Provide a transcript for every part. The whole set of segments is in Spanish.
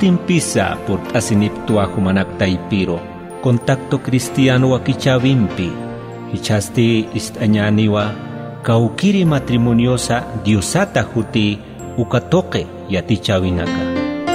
Amuitin pisa por asiniptua humanakta ipiro. Contacto cristiano wa kichavimpi. Hichasti istañaniwa. Kaukiri matrimoniosa diosata huti ukatoke yatichavinaca.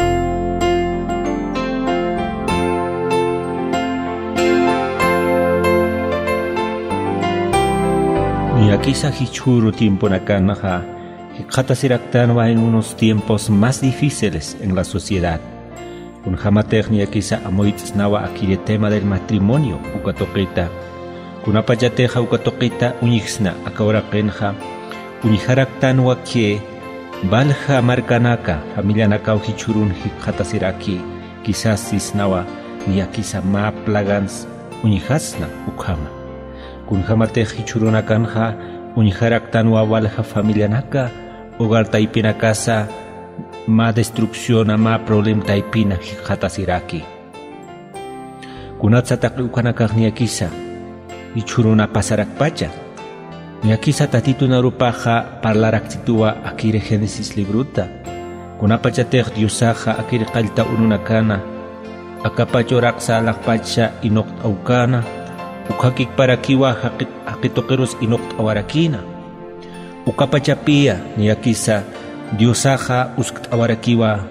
Niakisa hichuru tiempo nakanaja. Hikatasiraktanwa en unos tiempos más difíciles en la sociedad. Kun hamatek niakisa amoitznawa akire tema del matrimonio ukatoquita. Kun apayateja ukatoquita uñixna akawarakenja. Uñijaraktanwa que balja markanaka familia nakau hichurun hikatasiraki. Quizás sisnawa niakisa ma plagans uñijasna ukama. Kun hamatek hichurunakanja uñijaraktanwa balja familia naka. Hogar taipina casa, ma destrucción, ma problem taipina hikatasiraki. Kunatsatak ukanakak niakisa, ichuruna pasarak pacha. Niakisa tatituna rupaja parlarak titua akire Génesis libruta. Kunapachatek diosaja akire kalta ununakana. Akapachorak salak pacha inokt aukana. Ukakik parakiwa hakitokeros inokt awarakina. Ukapachapia niakisa diosaja uskawarakiwa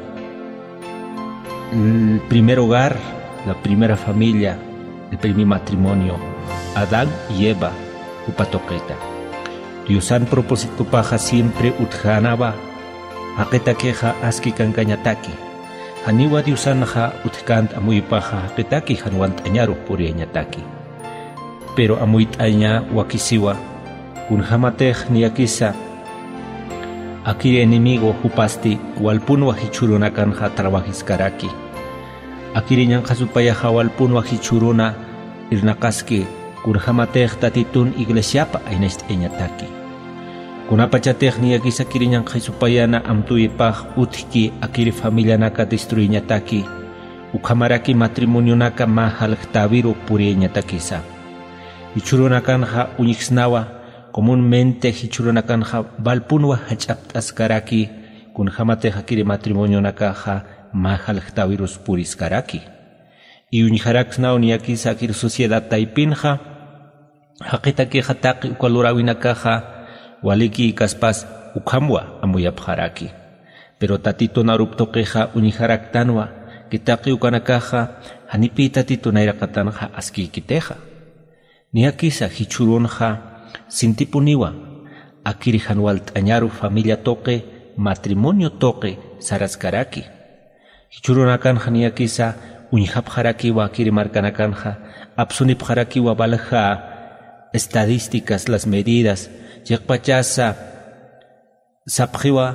el primer hogar, la primera familia, el primer matrimonio, Adán y Eva, upatoqueta. Diosan propósito paja siempre utjanaba, aqueta queja aski kankañataki. Haniwa diosanaja utkant amuy paja aquetaki hanwant añaru puriañataki. Pero amuit aña wakisiwa. Kun hamatej niakisa akiri enemigo hupasti walpunwa hichurunakanja trabajiskaraki. Akiri ñanja supayaja walpunwa hichuruna irnakaski kun hamatej tatitun iglesiapa ainest eñataki. Kun apachatej niakisa akiri ñanja supayana amtuyipaj utki akiri familia naka destruiñataki. Ukhamaraki matrimonio naka ma halktaviru purieñatakisa. Hichurunakanja uñixnawa comúnmente hichurunakanja valpunwa hachaptaskaraki kun hamate hakiri matrimonio nakaja mahalhtavirus puriskaraki. Y uñijaraksnao niakisa akir sociedad taipinja haqitaki hataki ukalurawinakaja waliki kaspas ukamwa amuyapjaraki. Pero tatito naruptokeja uñijaraktanwa kitaki ukanakaja hanipi tatito nairakatanja askikiteja. Niakisa hichurunja sintipuniwa akiri hanwalt añaru familia toque matrimonio toque saraskaraki. Hichurunakanja niakisa uñihapjarakiwa akiri markanakanja apsunipjarakiwa balja estadísticas las medidas yakpachasa sapjiwa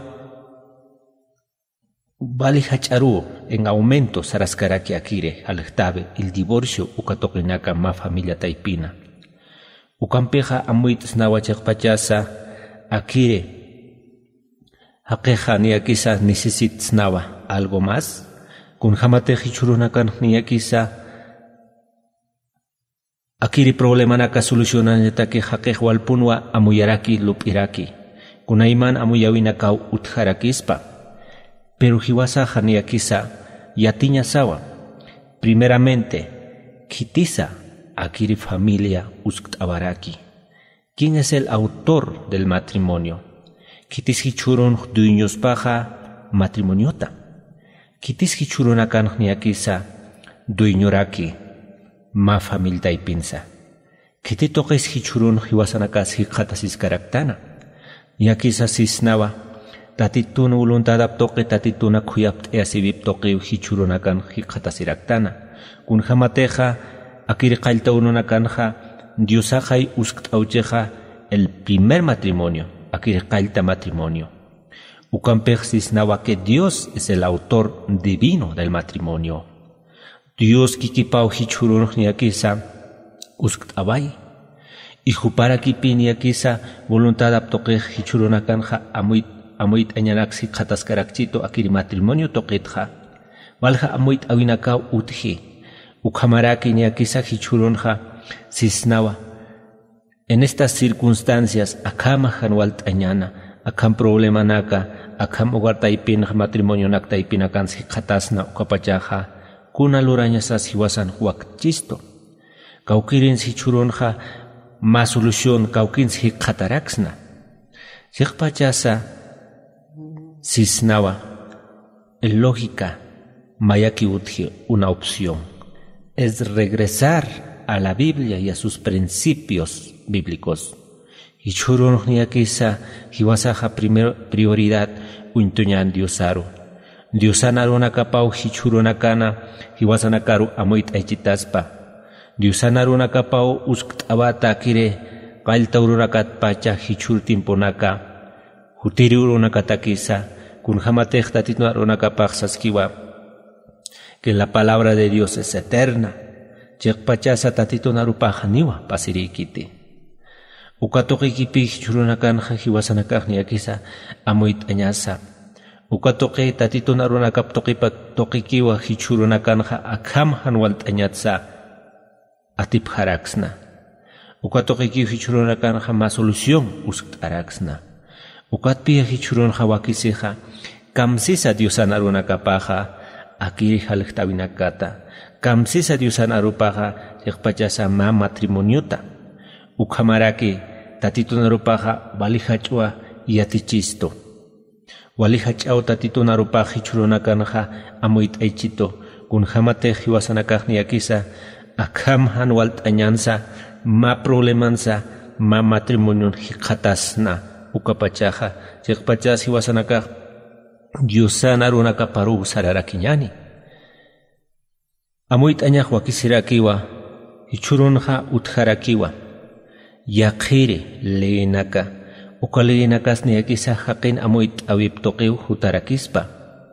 balihacharu en aumento saraskaraki akire alejtabe el divorcio ukatoqinaka ma familia taipina. Ukampeja amuitznawa chakpachasa akire hakeja niakisa necesitznawa algo más. Kun hamate hichurunakan niakisa akiri problema naka solucionanetaki hakej walpunwa amuyaraki lupiraki. Kunaiman amuyawinakau utjarakispa. Pero hiwasaja niakisa yatiña sawa. Primeramente, kitisa akiri familia usktabaraki. ¿Quién es el autor del matrimonio? Kitis hichurun dueños paja matrimoniota. Kitis hichurun akan niakisa dueñoraki ma familia y pinza. Kititoques hichurun hiwasanakas hikatasis karaktana. Niakisa sisnawa tatitun voluntad aptoque tatituna kuyapt easibip toque hichurun akan hikatasiraktana. Kun hamateja akiri qalta ununakanja diosajay usktaucheja el primer matrimonio, akiri qalta matrimonio. Ukampexis nawa que Dios es el autor divino del matrimonio. Dios kikipau hichurun niakisa usktaway. Y jupara kipi niakisa voluntad aptoque hichurun akanja amuit añanaxi kataskarakchito akiri matrimonio toquetja. Valja amuit awinakau utji. Ukamaraki niakisa hichurunja sisnawa. En estas circunstancias, akama hanwalt añana, akam problema naka, akham ugartaypin matrimonio naktaypin akan hiqhatasna ukapachaqa kuna lurañasas hiwasan huakchisto kawkirin sichurunqa ma solución kawkin hiqhataraksna hiqpachasa sisnawa en lógica mayaki utji una opción es regresar a la Biblia y a sus principios bíblicos. Y churun niakisa hiwasaja prioridad untuñan Diosaru. Diosanaru kapau hichurunakana hiwasanakaru amoit aichitaspa. Diosanaru kapau usktavata kire qaltaururakat pacha hichurtimponaka. Hutiriurunakatakisa kunhamatej tatitnarunakapaj saskiwa. Que la palabra de Dios es eterna. Chekpachasa tatitonarupaj niwa pasirikiti. Ukatoqikipi churunakanja hiwasanakajni akisa amoit añasa. Ukatoqi tatitonarunakap toqikiwa hichurunakanja akham hanwalt añatsa atipjaraksna. Ukatoqiki hichurunakanja ma solución usktaraksna. Ukatpi hichurunja wakisija kamsisa Diosanarunakapaja akiri halqtawinakata. Kamsisa Diosanarupaja chekpachasa ma matrimoniota. Ukhamaraki tatitunarupaja walihachua yatichisto. Walihachao tatitunarupaja hichurunakanja amoit aichito kunhamate hiwasanakajni akisa akham hanwalt añanza ma problemanza ma matrimonion hiqhatasna ukapachaja chekpachas hiwasanakaj Diosanarunakaparu sararakiñani. Amoit añaj wakisirakiwa hichurunja utjarakiwa. Yaqiri leenaka ukaleenakas niakisa haqin amoit awiptoqiw hutarakispa.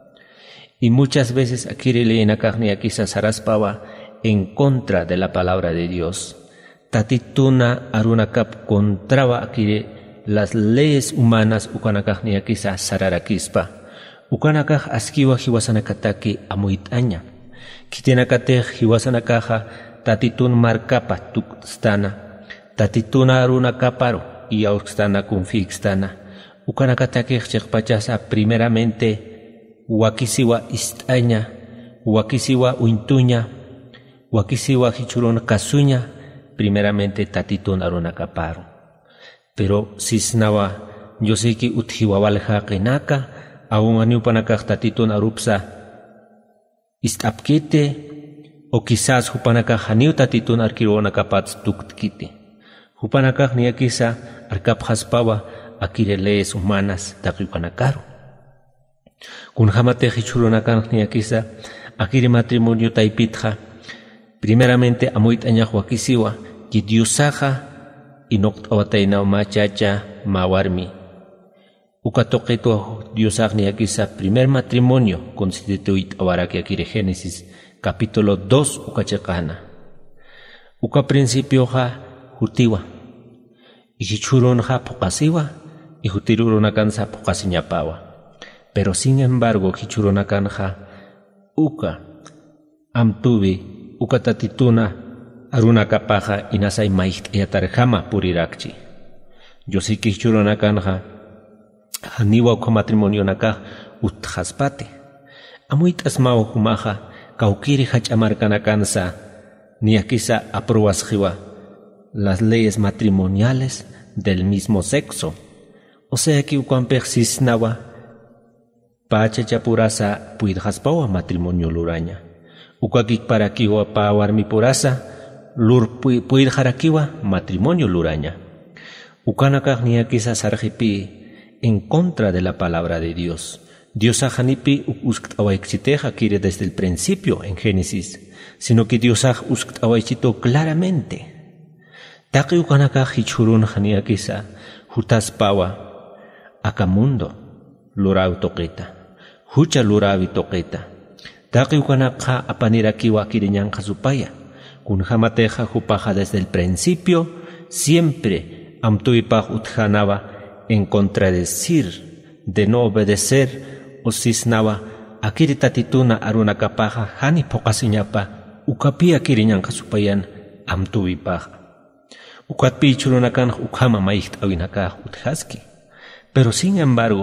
Y muchas veces akiri leenakaj niakisa saraspawa en contra de la palabra de Dios. Tatituna arunakap contrawa akiri las leyes humanas ukanakaj niakisa sararakispa. Ukanakaj askiwa hiwasanakataki amoit aña. Kitinakatej hiwasanakaja tatitun markapa tukstana. Tatituna arunakaparo y aukstana kunfikstana. Ukanakatakej chekpachasa primeramente wakisiwa istaña, wakisiwa uintuña, wakisiwa hichurun kasuña, primeramente tatitun arunakaparo. Pero sisnawa yosiki uthiwawalhaqinaka aún aniupanakaj tatitun arupsa istapkite o quizás hupanakaj aniu tatitun arkironakapats tuktkite. Hupanakaj niakisa arkapjaspawa akire leyes humanas taqiukanakaru. Kunhamate hichurunakaj niakisa akire matrimonio taipitja primeramente amoit añaj wakisiwa ki Diosaja inoqt'awataynaw machacha mawarmi. Ukatoqito Diosaj niakisa primer matrimonio constituit awaraki akire Génesis capítulo 2 ukachekana. Uka principioja hutiwa. Y hichurunja pokasiwa y hutirurunakansa pokasiñapawa. Pero sin embargo hichurunakanja uka amtubi uka tatituna arunakapaja inasay maiht yatarjama purirakchi. Yosiki hichurunakanja haniwa uka matrimonio nakaj utjaspate. Amuit asmao humaja kaukiri hachamarkanakansa niakisa aprobasjiwa las leyes matrimoniales del mismo sexo. O sea que ukampej sisnawa pacha chapurasa puidjaspawa matrimonio luraña. Ukakik para kiwa pa warmi purasa lur puidjarakiwa matrimonio luraña. Ukanakaj niakisa sarjipi en contra de la palabra de Dios. Dios ajanipi usktawaiksiteja quiere desde el principio en Génesis, sino que Dios usktawaiksito claramente. Taqi ukanaka hichurun haniakisa hutaspawa akamundo lurau toqita. Hucha lurawi toqita. Taqi ukanaka apanirakiwa kiriñanja supaya. Kunhamateja hupaja desde el principio siempre amtuipaj utjanaba en contradecir, de no obedecer, o sisnawa akiri tatituna arunakapaja hani pokasiñapa ukapia kiriñanja supayan amtuipaj. Ukatpi churunakan ukama maicht awinakaj utjaski. Pero sin embargo,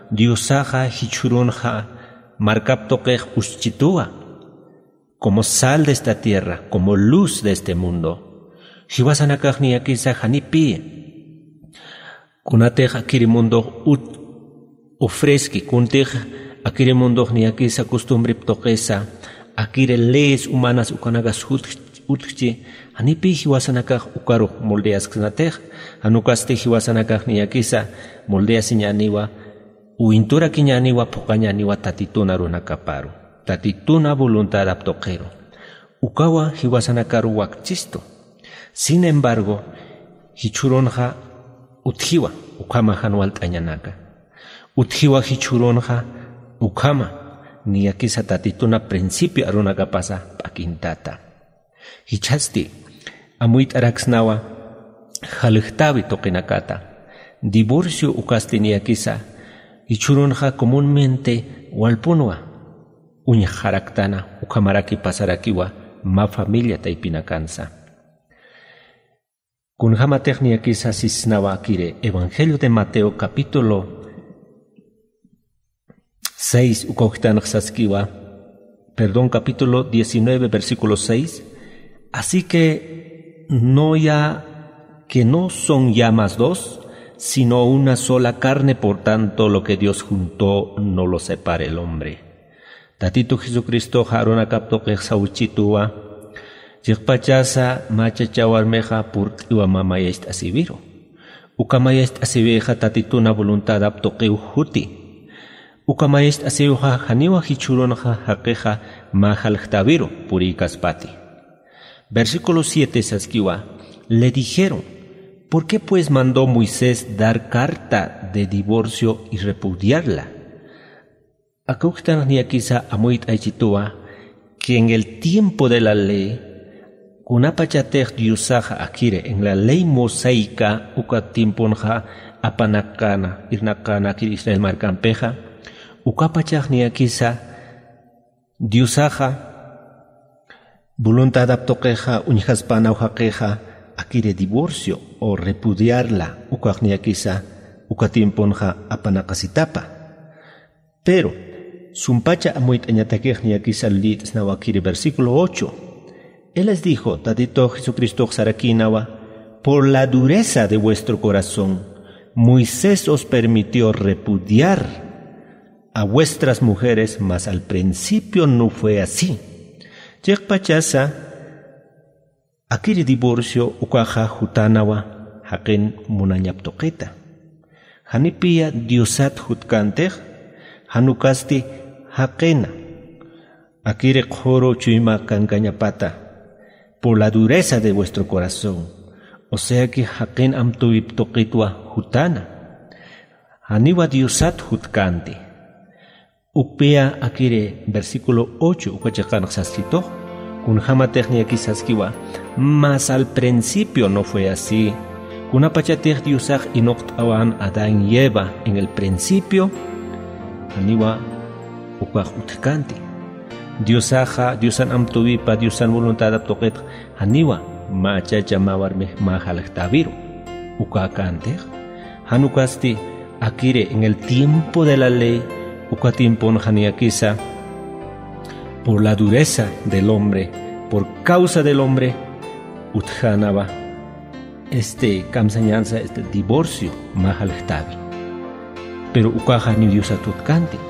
Diosaja hichurunja markaptoquej uschitúa, como sal de esta tierra, como luz de este mundo. Hiwasanakaj niyakisa janipi. Kunatej akirimundo ofrezki, kuntej akirimundo niyakisa costumbre ptoquesa, akire leyes humanas ukanagas utchi, hanipi hiwasanakaj ukaruj moldeas knatej, anukaste hiwasanakaj niyakisa moldeas ñaniwa, uintura kiñaniwa pokañaniwa tatituna runakaparu. Tatituna voluntad aptoquero. Ukawa hiwasanakaru wakchisto. Sin embargo, hichuronja utjiwa ukama hanual tañanaka. Utjiwa hichuronja ukama niyakisa tatituna principio arunaka pasa pakintata. Hichasti amuit araxnawa halijtavi toqinakata. Divorcio ukasti niyakisa hichuronja comúnmente walpunwa. Uña jaraktana ukamaraki pasarakiwa ma familia taipinakansa. Kunjama techniakisa sisnawa akire Evangelio de Mateo capítulo 6 capítulo 19 versículo 6. Así que no son ya más dos, sino una sola carne, por tanto lo que Dios juntó no lo separe el hombre. Tatito Jesucristo haruna kaptoqej sauchituwa, chikpachasa machachawarmeja purtiwa mamayest asibiro. Ukamayest asibeja tatituna voluntad aptoqeu huti. Ukamayest asibeja haniwa hichuronja hakeja majalhtaviro purikaspati. Versículo 7 saskiwa, le dijeron, ¿por qué pues mandó Moisés dar carta de divorcio y repudiarla? Akuktan niakisa amuit aichitua, que en el tiempo de la ley, kunapachatej diusaja akire, en la ley mosaica, ukatimponja apanakana, irnakana akir Israel markampeja, ukapachaj niakisa diusaja, voluntad aptoqueja, unjaspana ujaqueja, akire divorcio o repudiarla, ukaj niakisa, ukatimponja apanakasitapa. Pero Sumpacha amuit añatakej niakisa lit snawakiri versículo 8. Él les dijo, Tatito Jesucristo Sarakinawa, por la dureza de vuestro corazón, Moisés os permitió repudiar a vuestras mujeres, mas al principio no fue así. Chekpachasa, akiri divorcio ukaja jutanawa, haken munanyaptoqueta. Hanipia diosat jutkantej, hanukasti Hakena, akire joro chuima kankañapata, por la dureza de vuestro corazón. O sea que haken amtuip toquitwa jutana, haniwa diosat jutkante. Upea akire versículo 8 ukachakan saskito, kunjama technia kisaskiwa, mas al principio no fue así. Kunapachatech diosaj inokt awan Adán y Eva en el principio, haniwa ukaj utkante. Diosan amtuvipa, diosan voluntad aptoquet, haniwa machacha mawarmeh majalhtaviro. Ukakante, hanukasti akire en el tiempo de la ley, ukatimpon haniakisa, por la dureza del hombre, por causa del hombre, utjanaba kamsañanza, divorcio majalhtavi. Pero ukaja ni diosa tutkante.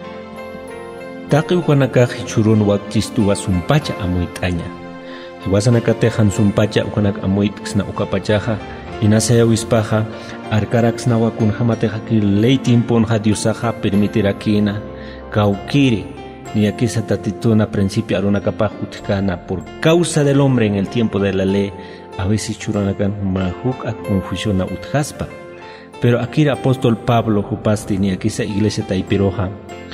Taki ukanaka hichurun wakchistuwa sumpacha amuitaña. Hiwasanaka tejan sumpacha ukanak amuitxna ukapachaja, inasaya wispaja, arkaraxna wakun jamateja ki leitimponja diosaja permitirakina, kaukiri, ni aquí se tatituna principio arunakapaj utkana por causa del hombre en el tiempo de la ley, a veces churanakan majuk a confusión a utjaspa. Pero aquí el apóstol Pablo jupasti ni aquí se iglesia taipiroja.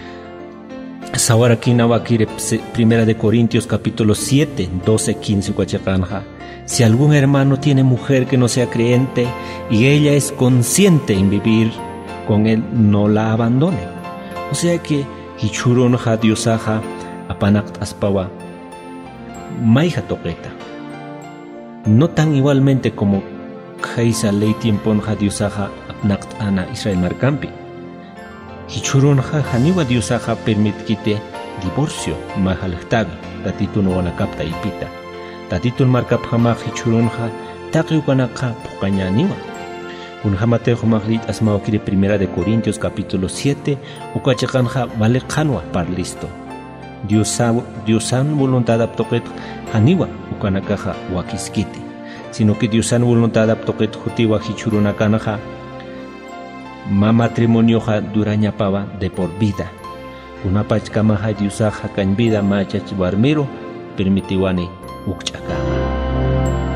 Sawara kinawakire Primera de Corintios capítulo 7, 12, 15 cuachacanja. Si algún hermano tiene mujer que no sea creyente y ella es consciente en vivir con él, no la abandone. O sea que hichuronja diosaja apanakt aspawa maija toqueta. No tan igualmente como Jaisa ley tiemponja diosaja apnakt ana Israel marcampi. hichurunja haniwa Diosaja permitkite divorcio mahaltabi tatitun wanakapta ipita tatitun markapjama hichurunja taqiukanaka puqañaniwa unjamatejo maglit asmawakiri 1 de Corintios capítulo 7 ukachaqanja vale qanwa parlisto Diosan voluntad aptoqet haniwa ukanakaja wakiskiti sino que Diosan voluntad aptoqet jutiwa hichurunakanaja ma matrimonio ja durañapava de por vida una pachkamaja Diosaja kan vida machach barmero permitiwani ukchakama